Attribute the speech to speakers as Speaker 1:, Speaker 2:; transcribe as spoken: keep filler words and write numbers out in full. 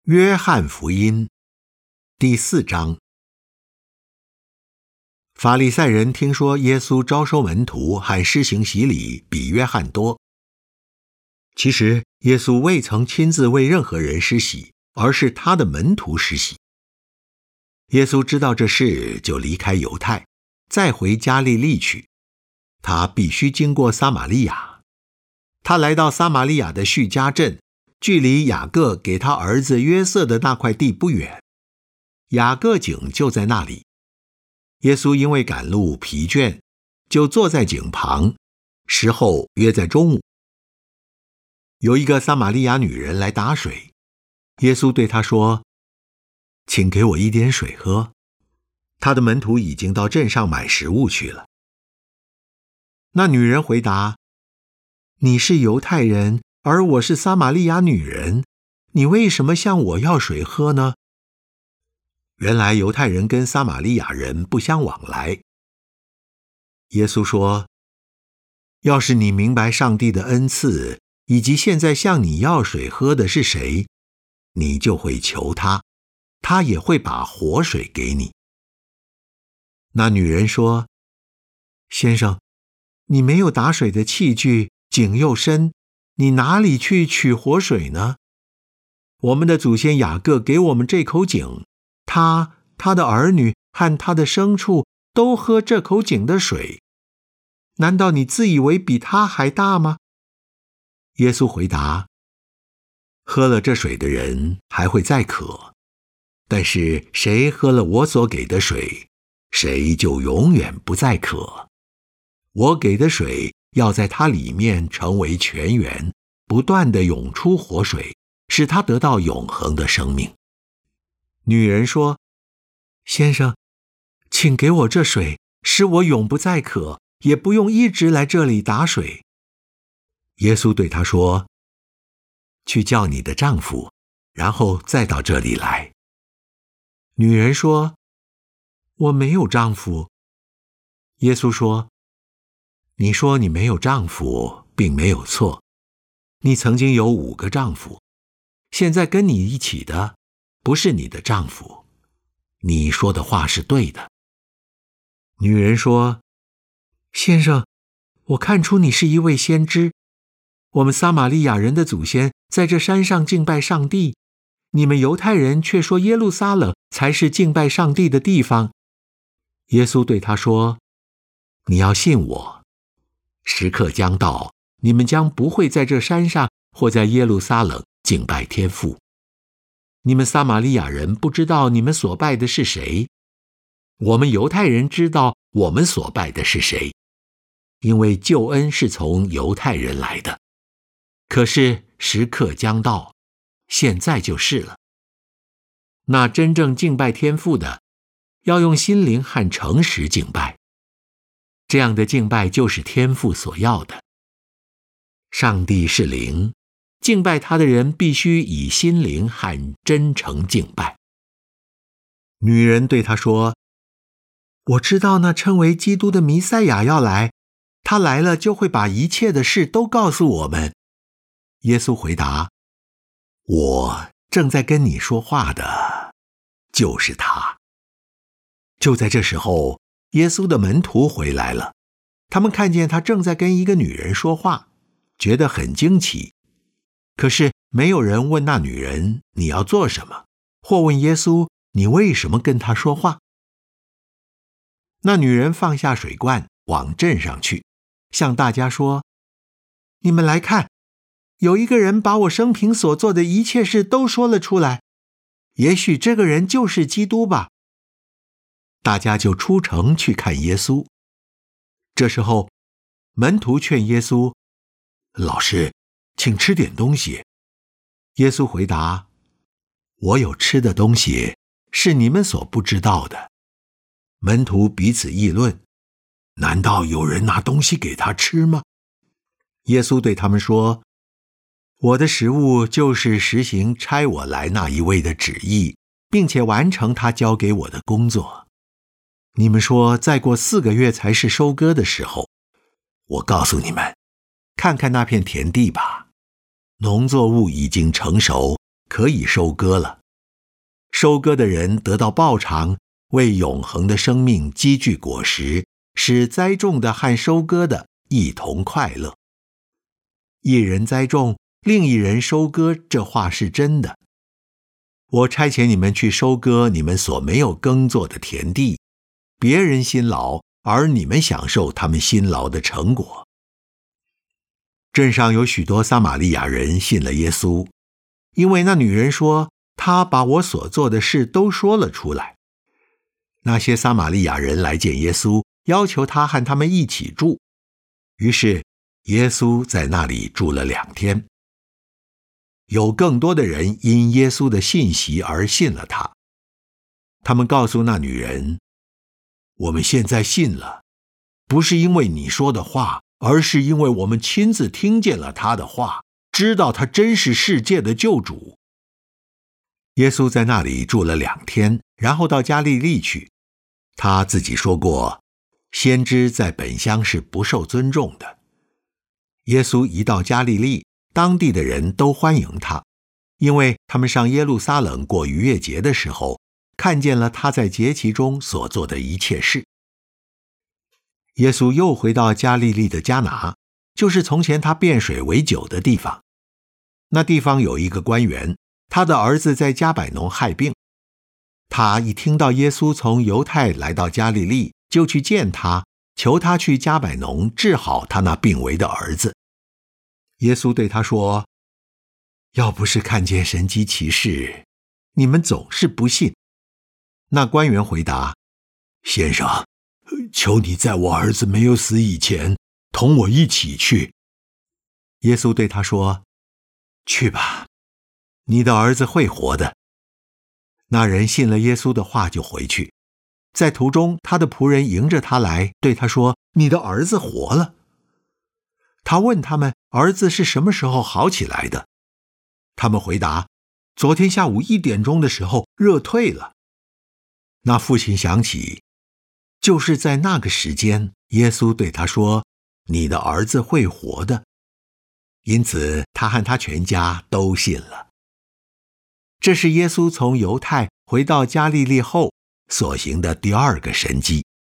Speaker 1: 约翰福音第四章。法利赛人听说耶稣招收门徒和施行洗礼比约翰多。其实耶稣未曾亲自为任何人施洗，而是他的门徒施洗。耶稣知道这事，就离开犹太，再回加利利去。他必须经过撒玛利亚。他来到撒玛利亚的叙加镇，距离雅各给他儿子约瑟的那块地不远，雅各井就在那里。耶稣因为赶路疲倦，就坐在井旁，时候约在中午。有一个撒玛利亚女人来打水，耶稣对她说：“请给我一点水喝。”他的门徒已经到镇上买食物去了。那女人回答：“你是犹太人，而我是撒玛利亚女人，你为什么向我要水喝呢？”原来犹太人跟撒玛利亚人不相往来。耶稣说：“要是你明白上帝的恩赐，以及现在向你要水喝的是谁，你就会求他，他也会把活水给你。”那女人说：“先生，你没有打水的器具，井又深，你哪里去取活水呢？我们的祖先雅各给我们这口井，他、他的儿女和他的牲畜都喝这口井的水。难道你自以为比他还大吗？”耶稣回答：“喝了这水的人还会再渴，但是谁喝了我所给的水，谁就永远不再渴。我给的水要在它里面成为泉源，不断地涌出活水，使他得到永恒的生命。”女人说：“先生，请给我这水，使我永不再渴，也不用一直来这里打水。”耶稣对她说：“去叫你的丈夫，然后再到这里来。”女人说：“我没有丈夫。”耶稣说：“你说你没有丈夫，并没有错。你曾经有五个丈夫，现在跟你一起的不是你的丈夫。你说的话是对的。”女人说：“先生，我看出你是一位先知。我们撒玛利亚人的祖先在这山上敬拜上帝，你们犹太人却说耶路撒冷才是敬拜上帝的地方。”耶稣对他说：“你要信我，时刻将到，你们将不会在这山上或在耶路撒冷敬拜天父。你们撒玛利亚人不知道你们所拜的是谁，我们犹太人知道我们所拜的是谁，因为救恩是从犹太人来的。可是时刻将到，现在就是了。那真正敬拜天父的，要用心灵和诚实敬拜。这样的敬拜就是天父所要的。上帝是灵，敬拜他的人必须以心灵和真诚敬拜。”女人对他说：“我知道那称为基督的弥赛亚要来，他来了就会把一切的事都告诉我们。”耶稣回答：“我正在跟你说话的，就是他。”就在这时候，耶稣的门徒回来了，他们看见他正在跟一个女人说话，觉得很惊奇。可是没有人问那女人：“你要做什么？”或问耶稣：“你为什么跟他说话？”那女人放下水罐，往镇上去，向大家说：“你们来看，有一个人把我生平所做的一切事都说了出来，也许这个人就是基督吧。”大家就出城去看耶稣。这时候，门徒劝耶稣：“老师，请吃点东西。”耶稣回答：“我有吃的东西，是你们所不知道的。”门徒彼此议论：“难道有人拿东西给他吃吗？”耶稣对他们说：“我的食物就是实行差我来那一位的旨意，并且完成他交给我的工作。你们说再过四个月才是收割的时候，我告诉你们，看看那片田地吧，农作物已经成熟， 可以收割了。收割的人得到报偿，为永恒的生命积聚果实，使栽种的和收割的一同快乐。一人栽种，另一人收割，这话是真的。我差遣你们去收割你们所没有耕作的田地，别人辛劳，而你们享受他们辛劳的成果。镇上有许多撒玛利亚人信了耶稣，因为那女人说，她把我所做的事都说了出来。那些撒玛利亚人来见耶稣，要求他和他们一起住。于是耶稣在那里住了两天。有更多的人因耶稣的信息而信了他。他们告诉那女人，我们现在信了，不是因为你说的话，而是因为我们亲自听见了他的话，知道他真是世界的救主。耶稣在那里住了两天，然后到加利利去。他自己说过，先知在本乡是不受尊重的。耶稣一到加利利，当地的人都欢迎他，因为他们上耶路撒冷过逾越节的时候，看见了他在节期中所做的一切事。耶稣又回到加利利的迦拿，就是从前他变水为酒的地方。那地方有一个官员，他的儿子在迦百农害病。他一听到耶稣从犹太来到加利利，就去见他，求他去迦百农治好他那病危的儿子。耶稣对他说，要不是看见神迹奇事，你们总是不信。那官员回答，先生，求你在我儿子没有死以前，同我一起去。耶稣对他说，去吧，你的儿子会活的。那人信了耶稣的话就回去。在途中，他的仆人迎着他来，对他说，你的儿子活了。他问他们，儿子是什么时候好起来的？他们回答，昨天下午一点钟的时候，热退了。那父亲想起，就是在那个时间，耶稣对他说，你的儿子会活的。因此他和他全家都信了。这是耶稣从犹太回到加利利后所行的第二个神迹。